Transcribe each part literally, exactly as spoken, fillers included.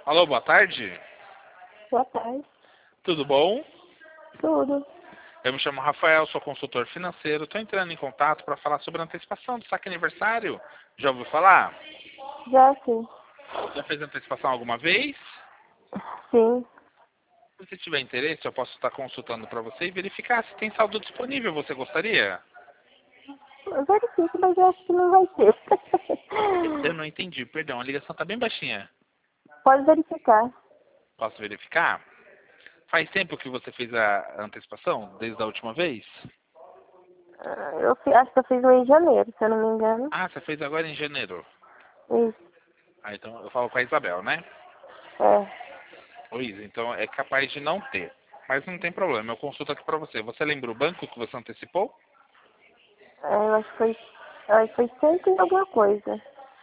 Alô, boa tarde. Boa tarde. Tudo bom? Tudo. Eu me chamo Rafael, sou consultor financeiro. Estou entrando em contato para falar sobre a antecipação do saque aniversário. Já ouviu falar? Já sim. Já fez antecipação alguma vez? Sim. Se você tiver interesse, eu posso estar consultando para você e verificar se tem saldo disponível. Você gostaria? Eu verifico, mas eu acho que não vai ter. Eu não entendi, perdão. A ligação está bem baixinha. Pode verificar. Posso verificar? Faz tempo que você fez a antecipação? Desde a última vez? Ah, Eu fi- acho que eu fiz um em janeiro, se eu não me engano. Ah, você fez agora em janeiro. Isso. Ah, então eu falo com a Isabel, né? É. Luiz, então é capaz de não ter. Mas não tem problema, eu consulto aqui pra você. Você lembra o banco que você antecipou? É, eu acho que foi, acho que foi cento e alguma coisa.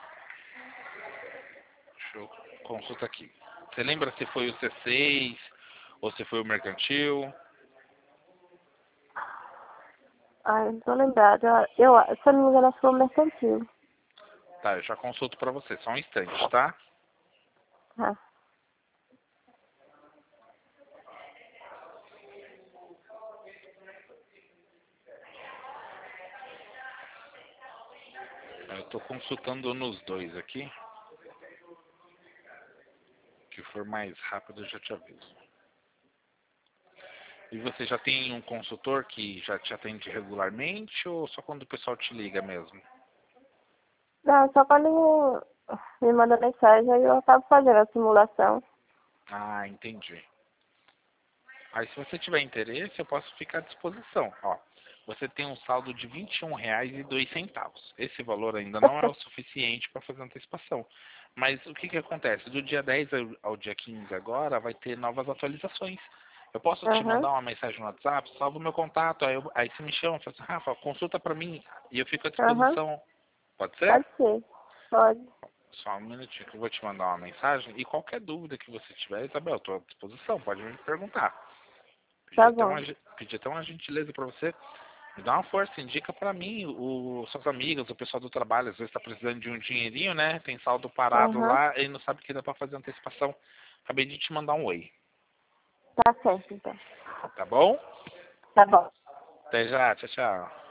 Deixa eu consulta aqui. Você lembra se foi o C seis ou se foi o mercantil? Ah, eu não tô lembrada. Eu, eu, se eu não me engano, acho que foi o mercantil. Tá, eu já consulto pra você. Só um instante, tá? Ah, Eu tô consultando nos dois aqui. Que for mais rápido, eu já te aviso. E você já tem um consultor que já te atende regularmente ou só quando o pessoal te liga mesmo? não, só quando me manda mensagem, aí eu acabo fazendo a simulação. Ah, entendi. Aí se você tiver interesse, eu posso ficar à disposição. Ó, você tem um saldo de vinte e um reais e dois centavos. Esse valor ainda não é o suficiente para fazer antecipação. Mas o que que acontece? Do dia dez ao ao dia quinze agora vai ter novas atualizações. Eu posso te Aham. mandar uma mensagem no WhatsApp, salva o meu contato, aí, eu- aí você me chama, fala assim, Rafa, consulta para mim e eu fico à Aham. disposição. Pode ser? Pode ser. Pode. Só um minutinho que eu vou te mandar uma mensagem e qualquer dúvida que você tiver, Isabel, estou à disposição, pode me perguntar. Pedir Tá até bom. uma, ge- pedir até uma gentileza para você. Me dá uma força, indica para mim, o, suas amigas, o pessoal do trabalho, às vezes está precisando de um dinheirinho, né? Tem saldo parado Aham. lá e não sabe que dá para fazer antecipação. Acabei de te mandar um oi, Tá certo, então. tá bom? Tá bom. Até já, tchau, tchau.